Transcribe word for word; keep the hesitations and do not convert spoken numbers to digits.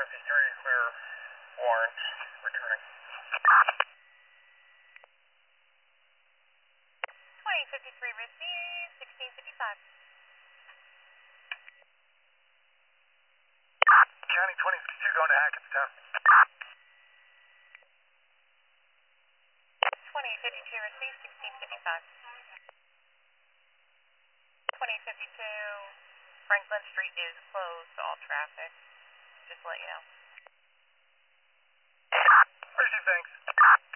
fifty-three, clear Warren, returning. twenty fifty-three received, sixteen fifty-five. County twenty fifty-two going to Hackettstown. twenty fifty-two received, sixteen fifty-five. twenty fifty-two, Franklin Street is closed to all traffic. Just to let you know. Appreciate it, thanks.